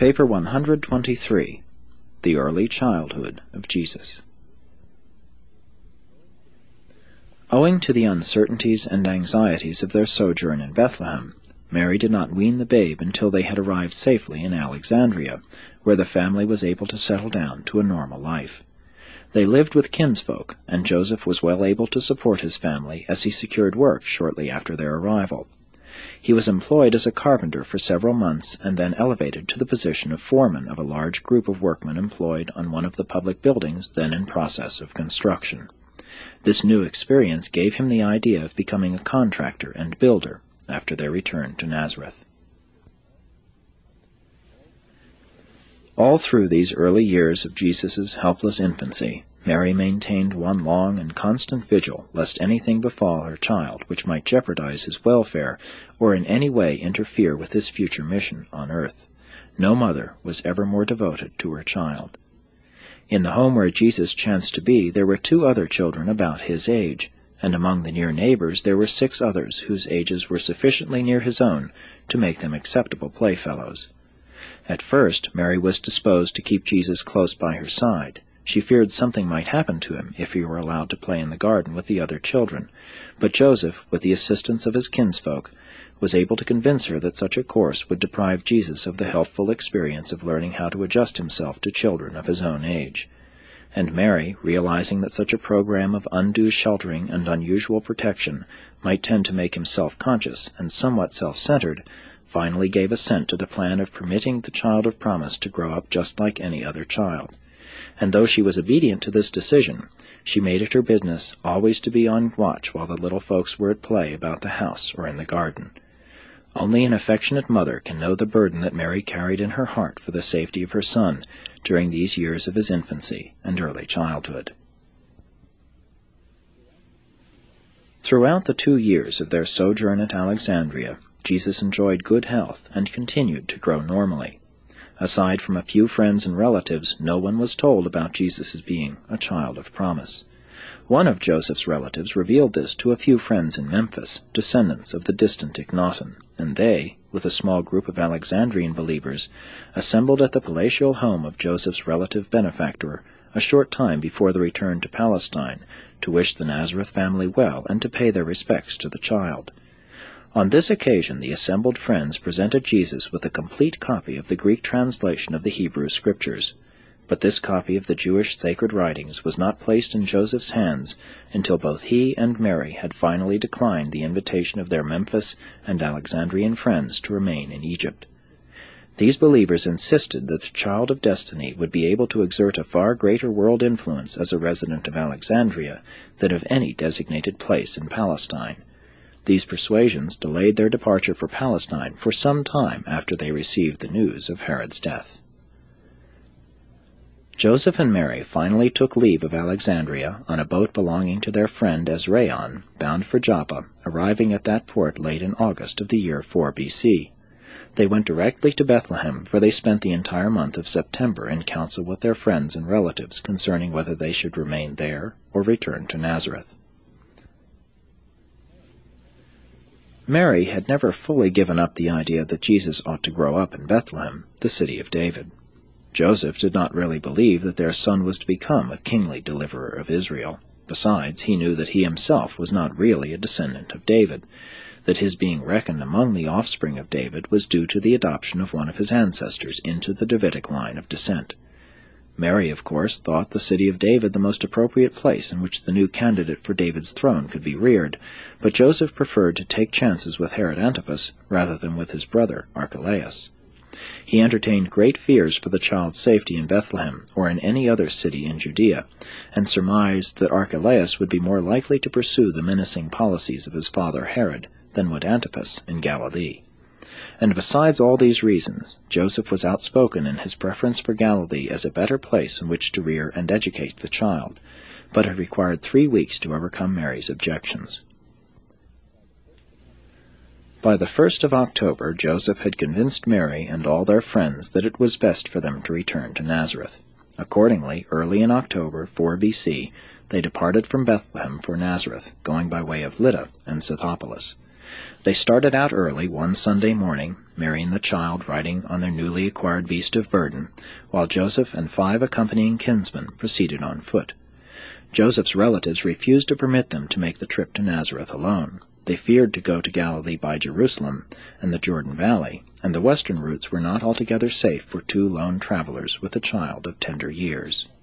Paper 123, The Early Childhood of Jesus. Owing to the uncertainties and anxieties of their sojourn in Bethlehem, Mary did not wean the babe until they had arrived safely in Alexandria, where the family was able to settle down to a normal life. They lived with kinsfolk, and Joseph was well able to support his family as he secured work shortly after their arrival. He was employed as a carpenter for several months and then elevated to the position of foreman of a large group of workmen employed on one of the public buildings then in process of construction. This new experience gave him the idea of becoming a contractor and builder after their return to Nazareth. All through these early years of Jesus' helpless infancy, Mary maintained one long and constant vigil lest anything befall her child which might jeopardize his welfare or in any way interfere with his future mission on earth. No mother was ever more devoted to her child. In the home where Jesus chanced to be, there were 2 other children about his age, and among the near neighbors there were 6 others whose ages were sufficiently near his own to make them acceptable playfellows. At first, Mary was disposed to keep Jesus close by her side. She feared something might happen to him if he were allowed to play in the garden with the other children, but Joseph, with the assistance of his kinsfolk, was able to convince her that such a course would deprive Jesus of the helpful experience of learning how to adjust himself to children of his own age. And Mary, realizing that such a program of undue sheltering and unusual protection might tend to make him self-conscious and somewhat self-centered, finally gave assent to the plan of permitting the child of promise to grow up just like any other child. And though she was obedient to this decision, she made it her business always to be on watch while the little folks were at play about the house or in the garden. Only an affectionate mother can know the burden that Mary carried in her heart for the safety of her son during these years of his infancy and early childhood. Throughout the 2 years of their sojourn at Alexandria, Jesus enjoyed good health and continued to grow normally. Aside from a few friends and relatives, no one was told about Jesus' being a child of promise. One of Joseph's relatives revealed this to a few friends in Memphis, descendants of the distant Ignaton, and they, with a small group of Alexandrian believers, assembled at the palatial home of Joseph's relative benefactor a short time before the return to Palestine to wish the Nazareth family well and to pay their respects to the child. On this occasion the assembled friends presented Jesus with a complete copy of the Greek translation of the Hebrew Scriptures. But this copy of the Jewish sacred writings was not placed in Joseph's hands until both he and Mary had finally declined the invitation of their Memphis and Alexandrian friends to remain in Egypt. These believers insisted that the child of destiny would be able to exert a far greater world influence as a resident of Alexandria than of any designated place in Palestine. These persuasions delayed their departure for Palestine for some time after they received the news of Herod's death. Joseph and Mary finally took leave of Alexandria on a boat belonging to their friend Ezraon, bound for Joppa, arriving at that port late in August of the year 4 B.C. They went directly to Bethlehem, where they spent the entire month of September in council with their friends and relatives concerning whether they should remain there or return to Nazareth. Mary had never fully given up the idea that Jesus ought to grow up in Bethlehem, the city of David. Joseph did not really believe that their son was to become a kingly deliverer of Israel. Besides, he knew that he himself was not really a descendant of David, that his being reckoned among the offspring of David was due to the adoption of one of his ancestors into the Davidic line of descent. Mary, of course, thought the city of David the most appropriate place in which the new candidate for David's throne could be reared, but Joseph preferred to take chances with Herod Antipas rather than with his brother Archelaus. He entertained great fears for the child's safety in Bethlehem or in any other city in Judea, and surmised that Archelaus would be more likely to pursue the menacing policies of his father Herod than would Antipas in Galilee. And besides all these reasons, Joseph was outspoken in his preference for Galilee as a better place in which to rear and educate the child, but it required 3 weeks to overcome Mary's objections. By the 1st of October, Joseph had convinced Mary and all their friends that it was best for them to return to Nazareth. Accordingly, early in October 4 B.C., they departed from Bethlehem for Nazareth, going by way of Lydda and Scythopolis. They started out early one Sunday morning, Mary and the child riding on their newly acquired beast of burden, while Joseph and 5 accompanying kinsmen proceeded on foot. Joseph's relatives refused to permit them to make the trip to Nazareth alone. They feared to go to Galilee by Jerusalem and the Jordan Valley, and the western routes were not altogether safe for 2 lone travelers with a child of tender years.